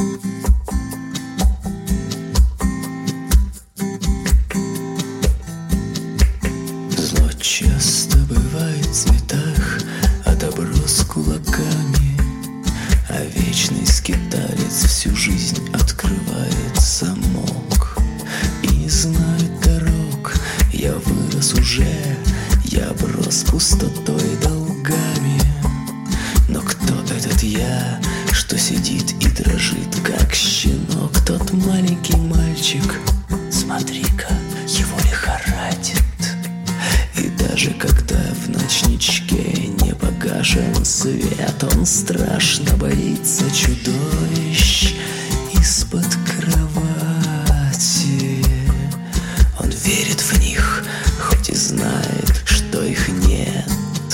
Зло часто бывает в цветах, а добро с кулаками, а вечный скиталец всю жизнь открывает замок и не знает дорог. Я вырос уже, я оброс пустотой и долгами. Но кто этот я, что сидит и дрожит, как щенок? Тот маленький мальчик, смотри-ка, его лихорадит. И даже когда в ночничке не погашен свет, он страшно боится чудовищ из-под кровати. Он верит в них, хоть и знает, что их нет.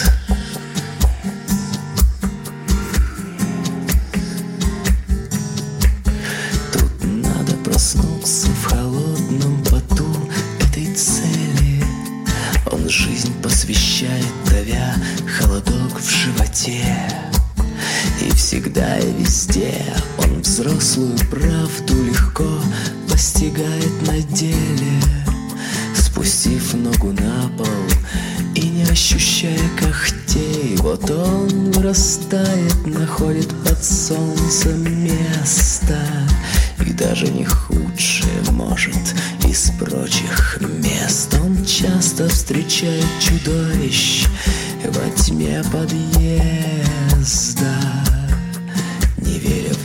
Тут надо проснуться в холодном поту этой цели. Он жизнь посвящает, давя холодок в животе. И всегда и везде он взрослую правду легко постигает на деле. Спустив ногу на пол и не ощущая когтей, вот он вырастает, находит под солнцем место. И даже не худшее может из прочих мест. Он часто встречает чудовищ во тьме подъезда, не веря